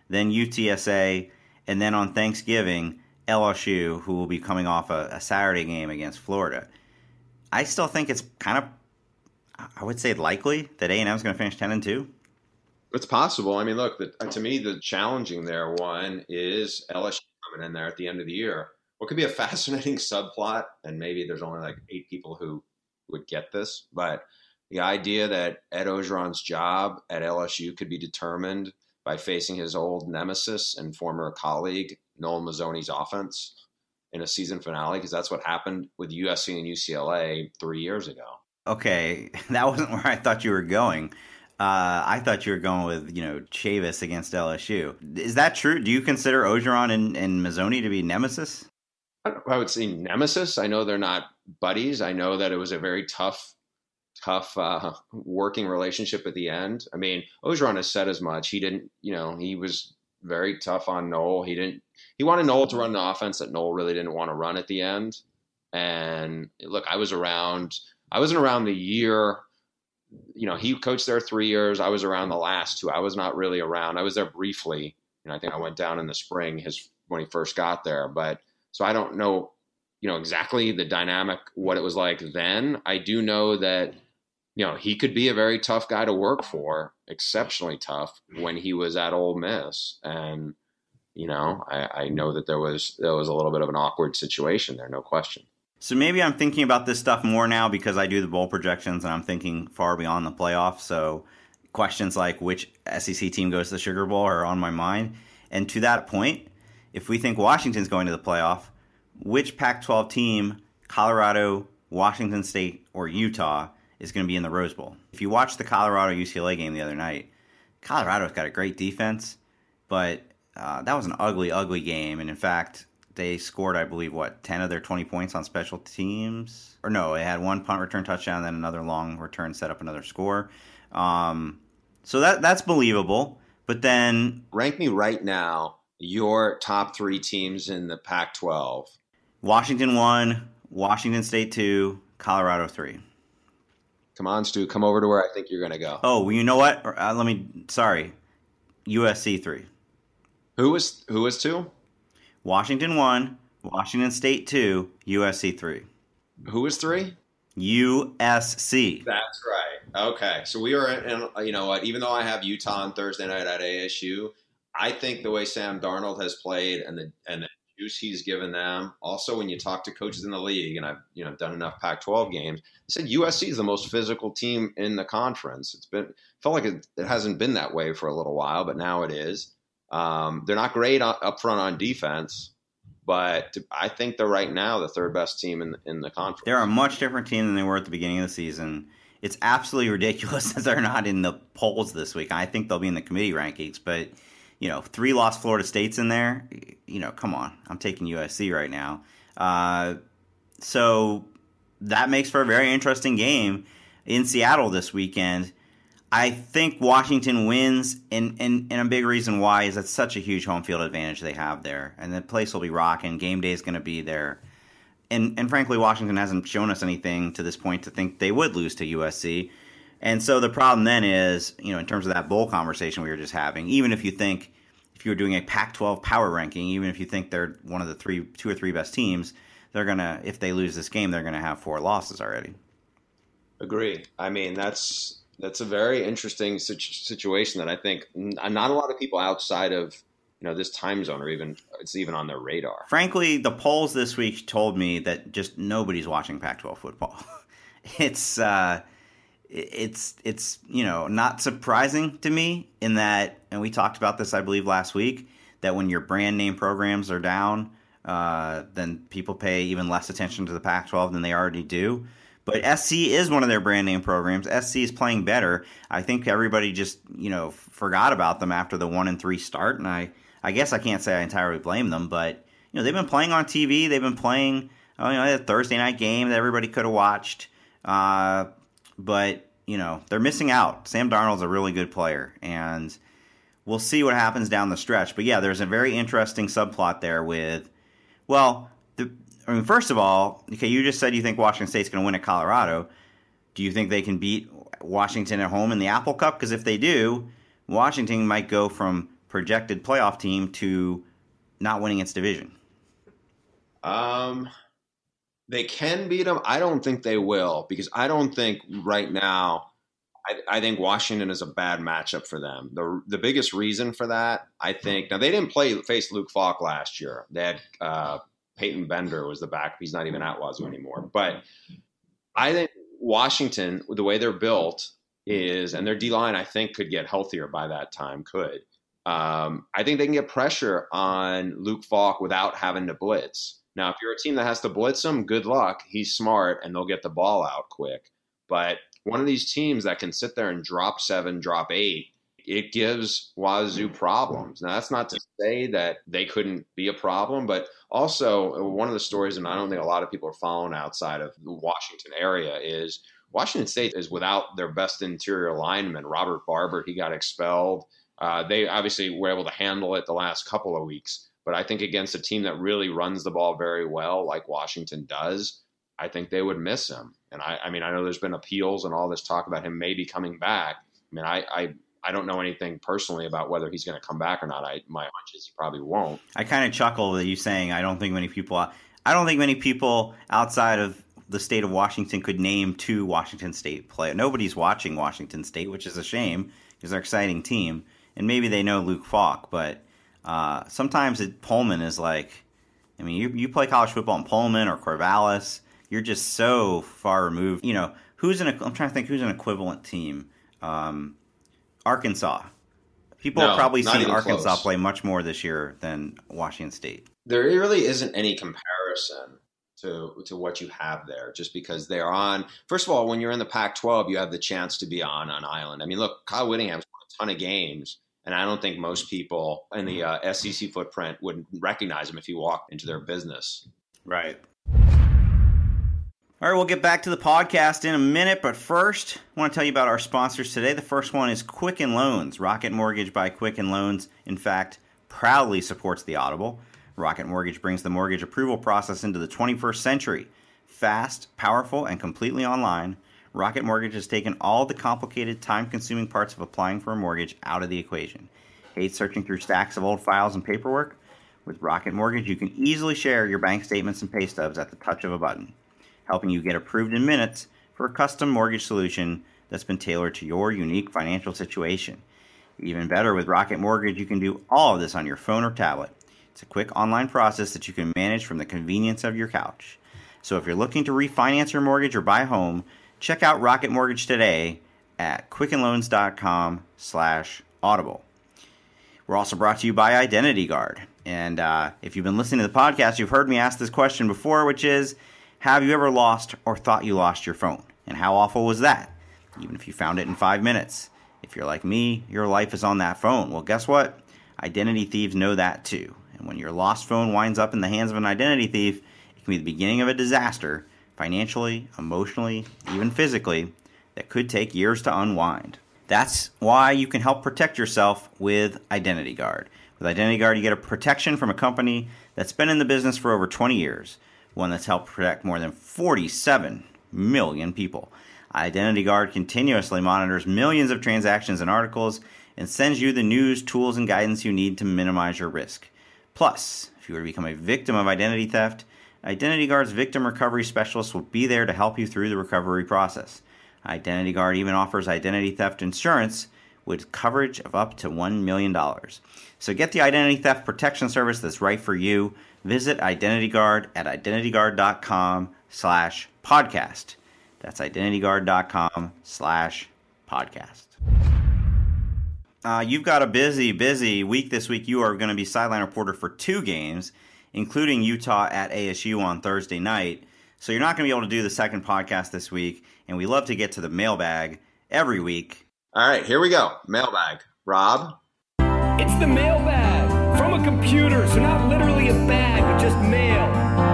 S2: then U T S A, and then on Thanksgiving, L S U, who will be coming off a, a Saturday game against Florida. I still think it's kind of, I would say likely that A and M is going to finish ten and two.
S3: It's possible. I mean, look, the, to me, the challenging there one is L S U coming in there at the end of the year. What could be a fascinating subplot, and maybe there's only like eight people who would get this, but the idea that Ed Orgeron's job at L S U could be determined by facing his old nemesis and former colleague, Noel Mazzoni's offense in a season finale, because that's what happened with U S C and U C L A three years ago.
S2: Okay, that wasn't where I thought you were going. Uh, I thought you were going with, you know, Chavis against L S U. Is that true? Do you consider Orgeron and, and Mazzoni to be nemesis?
S3: I would say nemesis. I know they're not buddies. I know that it was a very tough, tough uh, working relationship at the end. I mean, Orgeron has said as much. He didn't, you know, he was very tough on Noel. He didn't, he wanted Noel to run the offense that Noel really didn't want to run at the end. And look, I was around, I wasn't around the year, you know, he coached there three years. I was around the last two. I was not really around. I was there briefly. And I think I went down in the spring his when he first got there. But so I don't know, you know, exactly the dynamic, what it was like then. I do know that, you know, he could be a very tough guy to work for, exceptionally tough when he was at Ole Miss. And, you know, I, I know that there was there was a little bit of an awkward situation there, no question.
S2: So maybe I'm thinking about this stuff more now because I do the bowl projections and I'm thinking far beyond the playoffs. So questions like which S E C team goes to the Sugar Bowl are on my mind. And to that point, if we think Washington's going to the playoff, which Pac twelve team, Colorado, Washington State, or Utah, is going to be in the Rose Bowl? If you watch the Colorado-U C L A game the other night, Colorado's got a great defense, but uh, that was an ugly, ugly game. And in fact, they scored, I believe, what, ten of their twenty points on special teams? Or no, they had one punt return touchdown, then another long return set up another score. Um, so that that's believable. But then...
S3: Rank me right now your top three teams in the Pac twelve.
S2: Washington one, Washington State two, Colorado three.
S3: Come on, Stu. Come over to where I think you're going to go.
S2: Oh, well, you know what? Uh, let me... Sorry. U S C three.
S3: Who was who was two?
S2: Washington one, Washington State two, U S C three.
S3: Who was three?
S2: U S C.
S3: That's right. Okay. So we are in, you know what, even though I have Utah on Thursday night at A S U, I think the way Sam Darnold has played and the and the juice he's given them, also when you talk to coaches in the league, and I've you know done enough Pac twelve games, they said U S C is the most physical team in the conference. It's been felt like it, it hasn't been that way for a little while, but now it is. Um, they're not great up front on defense, but I think they're right now the third best team in, in the conference.
S2: They're a much different team than they were at the beginning of the season. It's absolutely ridiculous that they're not in the polls this week. I think they'll be in the committee rankings, but, you know, three lost Florida States in there. You know, come on. I'm taking U S C right now. Uh, so that makes for a very interesting game in Seattle this weekend. I think Washington wins, and, and, and a big reason why is that's such a huge home field advantage they have there. And the place will be rocking. Game day is going to be there. And, and frankly, Washington hasn't shown us anything to this point to think they would lose to U S C. And so the problem then is, you know, in terms of that bowl conversation we were just having, even if you think, if you were doing a Pac twelve power ranking, even if you think they're one of the three, two or three best teams, they're going to, if they lose this game, they're going to have four losses already.
S3: Agree. I mean, that's... That's a very interesting situation that I think not a lot of people outside of you know this time zone are even it's even on their radar.
S2: Frankly, the polls this week told me that just nobody's watching Pac twelve football. It's uh, it's it's you know not surprising to me in that, and we talked about this I believe last week, that when your brand name programs are down, uh, then people pay even less attention to the Pac twelve than they already do. But S C is one of their brand name programs. S C is playing better. I think everybody just, you know, forgot about them after the one and three start, and I, I guess I can't say I entirely blame them. But you know, they've been playing on T V. They've been playing, oh, you know, a Thursday night game that everybody could have watched. Uh, but you know, they're missing out. Sam Darnold's a really good player, and we'll see what happens down the stretch. But yeah, there's a very interesting subplot there with, well, the. I mean, first of all, okay, you just said you think Washington State's going to win at Colorado. Do you think they can beat Washington at home in the Apple Cup? Because if they do, Washington might go from projected playoff team to not winning its division?
S3: Um, they can beat them. I don't think they will, because I don't think right now. I, I think Washington is a bad matchup for them. The the biggest reason for that, I think, now they didn't play face Luke Falk last year. They had uh, Peyton Bender was the back. He's not even at Wazoo anymore. But I think Washington, the way they're built is, and their D-line, I think, could get healthier by that time, could. Um, I think they can get pressure on Luke Falk without having to blitz. Now, if you're a team that has to blitz him, good luck. He's smart, and they'll get the ball out quick. But one of these teams that can sit there and drop seven, drop eight, it gives Wazoo problems. Now, that's not to say that they couldn't be a problem, but also one of the stories, and I don't think a lot of people are following outside of the Washington area, is Washington State is without their best interior lineman, Robert Barber. He got expelled. Uh, they obviously were able to handle it the last couple of weeks, but I think against a team that really runs the ball very well, like Washington does, I think they would miss him. And I, I mean, I know there's been appeals and all this talk about him maybe coming back. I mean, I, I, I don't know anything personally about whether he's going to come back or not. I, my hunch is he probably won't.
S2: I kind of chuckle at you saying I don't think many people. I don't think many people outside of the state of Washington could name two Washington State players. Nobody's watching Washington State, which is a shame because they're an exciting team, and maybe they know Luke Falk, but uh, sometimes it, Pullman is like, I mean, you you play college football in Pullman or Corvallis. You're just so far removed. You know, who's an, I'm trying to think who's an equivalent team. Um, Arkansas. People
S3: no,
S2: have probably seen Arkansas
S3: close.
S2: play much more this year than Washington State.
S3: There really isn't any comparison to to what you have there, just because they're on. First of all, when you're in the Pac twelve, you have the chance to be on an island. I mean, look, Kyle Whittingham's won a ton of games, and I don't think most people in the uh, S E C footprint would recognize him if he walked into their business.
S2: Right. All right, we'll get back to the podcast in a minute, but first, I want to tell you about our sponsors today. The first one is Quicken Loans. Rocket Mortgage by Quicken Loans, in fact, proudly supports the Audible. Rocket Mortgage brings the mortgage approval process into the twenty-first century. Fast, powerful, and completely online, Rocket Mortgage has taken all the complicated, time-consuming parts of applying for a mortgage out of the equation. Hate searching through stacks of old files and paperwork? With Rocket Mortgage, you can easily share your bank statements and pay stubs at the touch of a button, helping you get approved in minutes for a custom mortgage solution that's been tailored to your unique financial situation. Even better, with Rocket Mortgage, you can do all of this on your phone or tablet. It's a quick online process that you can manage from the convenience of your couch. So if you're looking to refinance your mortgage or buy a home, check out Rocket Mortgage today at quickenloans.com slash audible. We're also brought to you by Identity Guard. And uh, if you've been listening to the podcast, you've heard me ask this question before, which is, have you ever lost or thought you lost your phone? And how awful was that? Even if you found it in five minutes. If you're like me, your life is on that phone. Well, guess what? Identity thieves know that too. And when your lost phone winds up in the hands of an identity thief, it can be the beginning of a disaster, financially, emotionally, even physically, that could take years to unwind. That's why you can help protect yourself with Identity Guard. With Identity Guard, you get a protection from a company that's been in the business for over twenty years. One that's helped protect more than forty-seven million people. Identity Guard continuously monitors millions of transactions and articles and sends you the news, tools, and guidance you need to minimize your risk. Plus, if you were to become a victim of identity theft, Identity Guard's victim recovery specialist will be there to help you through the recovery process. Identity Guard even offers identity theft insurance with coverage of up to one million dollars. So get the identity theft protection service that's right for you. Visit Identity Guard at identityguard.com slash podcast. That's identityguard.com slash podcast. Uh, you've got a busy, busy week this week. You are going to be sideline reporter for two games, including Utah at A S U on Thursday night. So you're not going to be able to do the second podcast this week, and we love to get to the mailbag every week.
S3: All right, here we go. Mailbag. Rob?
S4: It's the mailbag from a computer, so not literally a bag, but just mail.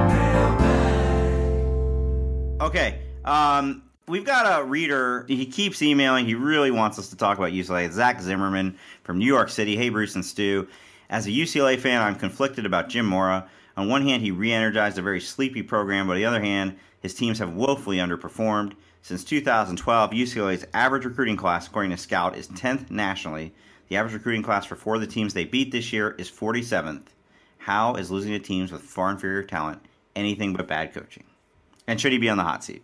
S2: Okay, um, we've got a reader. He keeps emailing. He really wants us to talk about U C L A. It's Zach Zimmerman from New York City. Hey, Bruce and Stu. As a U C L A fan, I'm conflicted about Jim Mora. On one hand, he re-energized a very sleepy program, but on the other hand, his teams have woefully underperformed. Since two thousand twelve, U C L A's average recruiting class, according to Scout, is tenth nationally. The average recruiting class for four of the teams they beat this year is forty-seventh. How is losing to teams with far inferior talent anything but bad coaching? And should he be on the hot seat?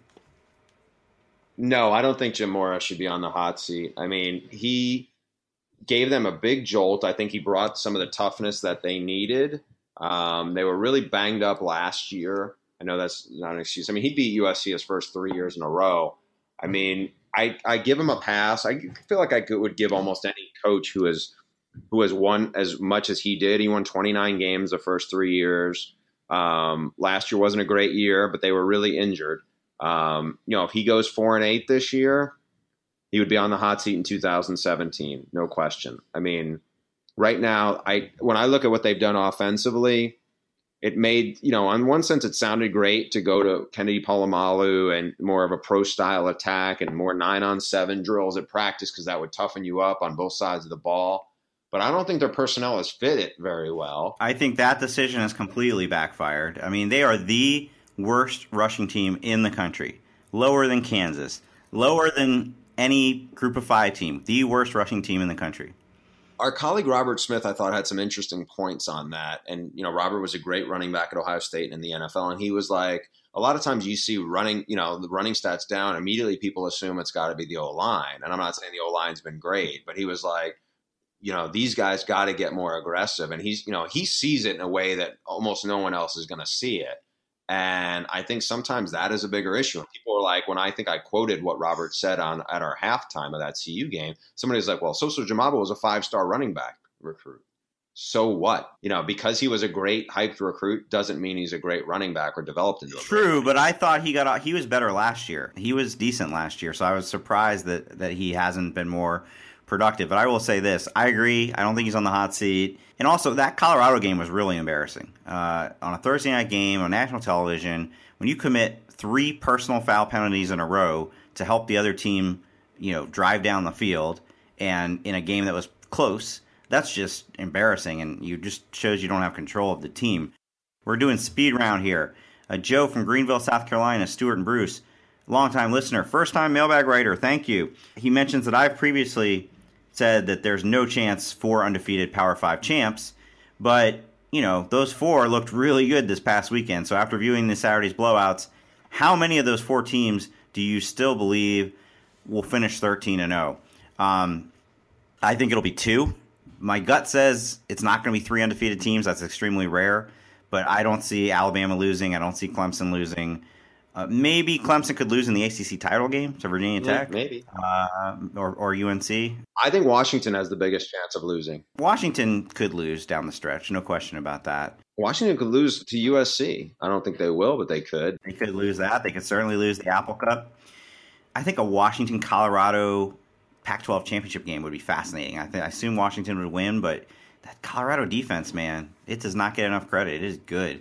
S3: No, I don't think Jim Mora should be on the hot seat. I mean, he gave them a big jolt. I think he brought some of the toughness that they needed. Um, they were really banged up last year. I know that's not an excuse. I mean, he beat U S C his first three years in a row. I mean, I, I give him a pass. I feel like I could, would give almost any coach who has who has won as much as he did. He won twenty-nine games the first three years. Um, last year wasn't a great year, but they were really injured. Um, you know, if he goes four and eight this year, he would be on the hot seat in two thousand seventeen, no question. I mean, right now, I when I look at what they've done offensively, it made, you know, in one sense, it sounded great to go to Kennedy Polamalu and more of a pro style attack and more nine on seven drills at practice because that would toughen you up on both sides of the ball. But I don't think their personnel has fit it very well.
S2: I think that decision has completely backfired. I mean, they are the worst rushing team in the country, lower than Kansas, lower than any group of five team, the worst rushing team in the country.
S3: Our colleague Robert Smith, I thought, had some interesting points on that. And, you know, Robert was a great running back at Ohio State and in the N F L. And he was like, a lot of times you see running, you know, the running stats down, immediately people assume it's got to be the O-line. And I'm not saying the O-line's been great, but he was like, you know, these guys got to get more aggressive. And he's, you know, he sees it in a way that almost no one else is going to see it. And I think sometimes that is a bigger issue. And people are like, when I think I quoted what Robert said on at our halftime of that C U game, somebody was like, well, Soso Jamabo was a five-star running back recruit. So what? You know, because he was a great hyped recruit doesn't mean he's a great running back or developed into a
S2: True, but I thought he got he was better last year. He was decent last year, so I was surprised that, that he hasn't been more productive. But I will say this. I agree. I don't think he's on the hot seat. And also, that Colorado game was really embarrassing. Uh, on a Thursday night game on national television, when you commit three personal foul penalties in a row to help the other team, you know, drive down the field, and in a game that was close, that's just embarrassing, and you just shows you don't have control of the team. We're doing speed round here. Uh, Joe from Greenville, South Carolina, Stuart and Bruce, longtime listener, first-time mailbag writer, thank you. He mentions that I've previously said that there's no chance for undefeated Power Five champs, but, you know, those four looked really good this past weekend. So after viewing this Saturday's blowouts, how many of those four teams do you still believe will finish thirteen and oh? Um, I think it'll be two. My gut says it's not going to be three undefeated teams. That's extremely rare, but I don't see Alabama losing. I don't see Clemson losing. Uh, maybe Clemson could lose in the A C C title game to Virginia Tech.
S3: Maybe.
S2: Uh, or, or U N C.
S3: I think Washington has the biggest chance of losing.
S2: Washington could lose down the stretch. No question about that.
S3: Washington could lose to U S C. I don't think they will, but they could.
S2: They could lose that. They could certainly lose the Apple Cup. I think a Washington-Colorado Pac twelve championship game would be fascinating. I, th- I assume Washington would win, but that Colorado defense, man, it does not get enough credit. It is good.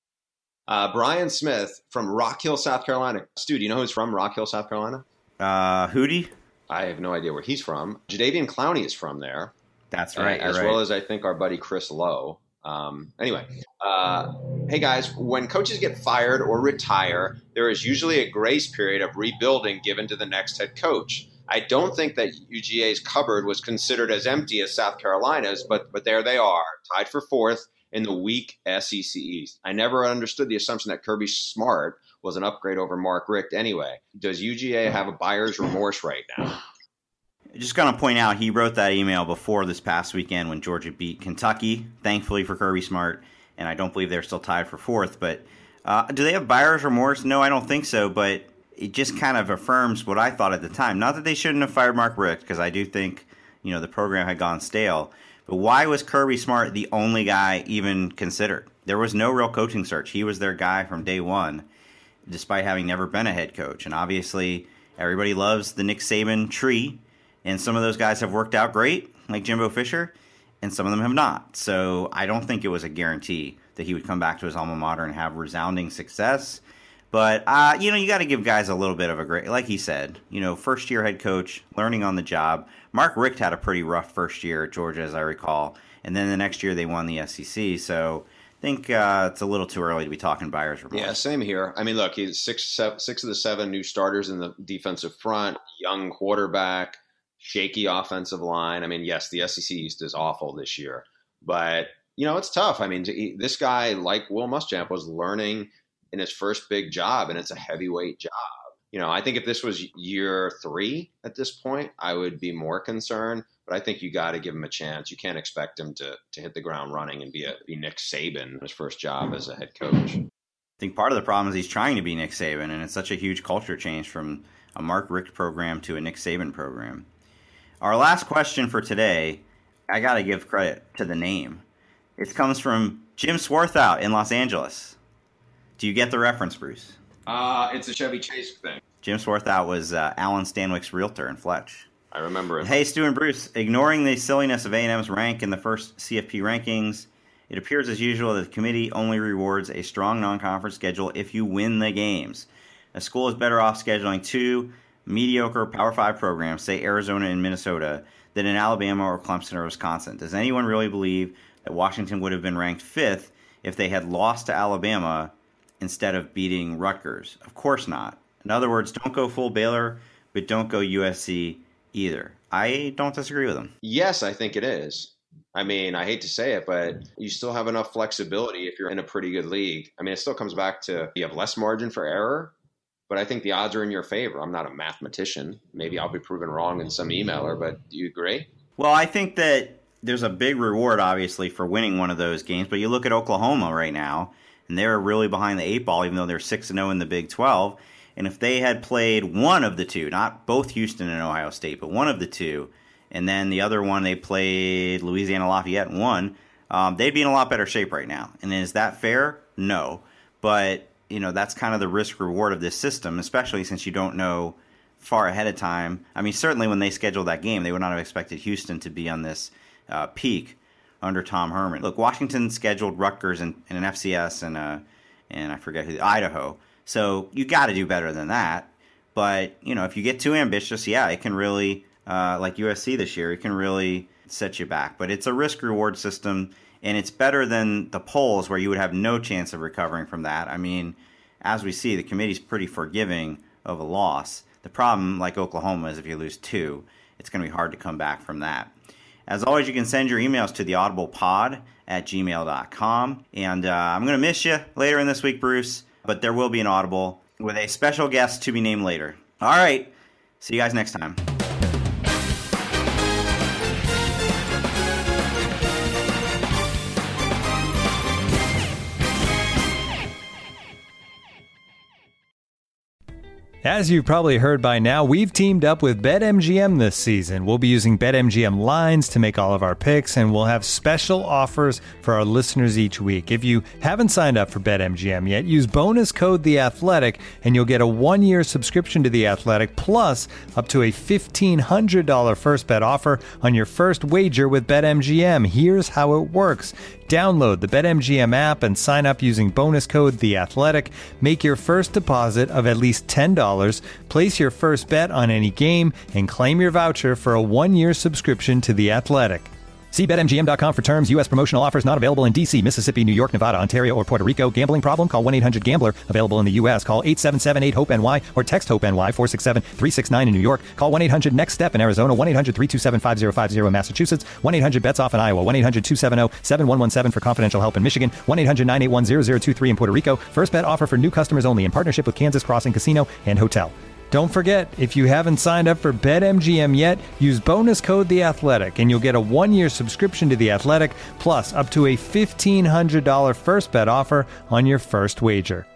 S3: Uh, Brian Smith from Rock Hill, South Carolina. Stu, do you know who's from Rock Hill, South Carolina?
S2: Uh, Hootie?
S3: I have no idea where he's from. Jadeveon Clowney is from there.
S2: That's right.
S3: Uh, as
S2: right.
S3: well as I think our buddy Chris Lowe. Um, anyway, uh, hey guys, when coaches get fired or retire, there is usually a grace period of rebuilding given to the next head coach. I don't think that U G A's cupboard was considered as empty as South Carolina's, but but there they are, tied for fourth in the weak S E C East. I never understood the assumption that Kirby Smart was an upgrade over Mark Richt anyway. Does U G A have a buyer's remorse right now?
S2: Just going to point out, he wrote that email before this past weekend when Georgia beat Kentucky, thankfully for Kirby Smart, and I don't believe they're still tied for fourth. But uh, do they have buyer's remorse? No, I don't think so, but it just kind of affirms what I thought at the time. Not that they shouldn't have fired Mark Richt, because I do think, you know, the program had gone stale. But why was Kirby Smart the only guy even considered? There was no real coaching search. He was their guy from day one, despite having never been a head coach. And obviously, everybody loves the Nick Saban tree, and some of those guys have worked out great, like Jimbo Fisher, and some of them have not. So I don't think it was a guarantee that he would come back to his alma mater and have resounding success. But, uh, you know, you got to give guys a little bit of a great, like he said, you know, first-year head coach, learning on the job. Mark Richt had a pretty rough first year at Georgia, as I recall. And then the next year they won the S E C. So I think uh, it's a little too early to be talking buyer's remorse.
S3: Yeah, same here. I mean, look, he's six, seven, six of the seven new starters in the defensive front, young quarterback, shaky offensive line. I mean, yes, the S E C East is awful this year, but you know, it's tough. I mean, to, this guy, like Will Muschamp, was learning in his first big job, and it's a heavyweight job. You know, I think if this was year three at this point, I would be more concerned. But I think you got to give him a chance. You can't expect him to to hit the ground running and be a be Nick Saban, his first job as a head coach.
S2: I think part of the problem is he's trying to be Nick Saban, and it's such a huge culture change from a Mark Richt program to a Nick Saban program. Our last question for today, I got to give credit to the name. It comes from Jim Swarthout in Los Angeles. Do you get the reference, Bruce?
S3: Uh, it's a Chevy Chase thing.
S2: Jim Swarthout was uh, Alan Stanwyck's realtor in Fletch.
S3: I remember it.
S2: Hey, Stu and Bruce, ignoring the silliness of A and M's rank in the first C F P rankings, it appears as usual that the committee only rewards a strong non-conference schedule if you win the games. A school is better off scheduling two mediocre Power five programs, say Arizona and Minnesota, than in Alabama or Clemson or Wisconsin. Does anyone really believe that Washington would have been ranked fifth if they had lost to Alabama instead of beating Rutgers? Of course not. In other words, don't go full Baylor, but don't go U S C either. I don't disagree with them.
S3: Yes, I think it is. I mean, I hate to say it, but you still have enough flexibility if you're in a pretty good league. I mean, it still comes back to you have less margin for error, but I think the odds are in your favor. I'm not a mathematician. Maybe I'll be proven wrong in some emailer, but do you agree?
S2: Well, I think that there's a big reward, obviously, for winning one of those games, but you look at Oklahoma right now, and they're really behind the eight ball, even though they're six and oh in the Big twelve. And if they had played one of the two, not both Houston and Ohio State, but one of the two, and then the other one they played Louisiana Lafayette and won, um, they'd be in a lot better shape right now. And is that fair? No. But, you know, that's kind of the risk-reward of this system, especially since you don't know far ahead of time. I mean, certainly when they scheduled that game, they would not have expected Houston to be on this uh, peak under Tom Herman. Look, Washington scheduled Rutgers and, and an F C S and, uh, and I forget who, Idaho. So you got to do better than that. But, you know, if you get too ambitious, yeah, it can really, uh, like U S C this year, it can really set you back. But it's a risk-reward system, and it's better than the polls where you would have no chance of recovering from that. I mean, as we see, the committee's pretty forgiving of a loss. The problem, like Oklahoma, is if you lose two, it's going to be hard to come back from that. As always, you can send your emails to the audible pod at gmail dot com. And uh, I'm going to miss you later in this week, Bruce. But there will be an Audible with a special guest to be named later. All right. See you guys next time.
S1: As you've probably heard by now, we've teamed up with BetMGM this season. We'll be using BetMGM lines to make all of our picks, and we'll have special offers for our listeners each week. If you haven't signed up for BetMGM yet, use bonus code The Athletic, and you'll get a one-year subscription to The Athletic, plus up to a fifteen hundred dollars first bet offer on your first wager with BetMGM. Here's how it works. Download the BetMGM app and sign up using bonus code The Athletic. Make your first deposit of at least ten dollars, place your first bet on any game, and claim your voucher for a one-year subscription to The Athletic. See Bet M G M dot com for terms. U S promotional offers not available in D C, Mississippi, New York, Nevada, Ontario, or Puerto Rico. Gambling problem? Call one eight hundred gambler. Available in the U S. Call eight seven seven eight hope N Y or text HOPE-NY four six seven three six nine in New York. Call one eight hundred next step in Arizona. one eight hundred three two seven five zero five zero in Massachusetts. one eight hundred bets off in Iowa. one eight hundred two seven zero seven one one seven for confidential help in Michigan. one eight hundred nine eight one zero zero two three in Puerto Rico. First bet offer for new customers only in partnership with Kansas Crossing Casino and Hotel. Don't forget, if you haven't signed up for BetMGM yet, use bonus code The Athletic, and you'll get a one-year subscription to The Athletic, plus up to a fifteen hundred dollars first bet offer on your first wager.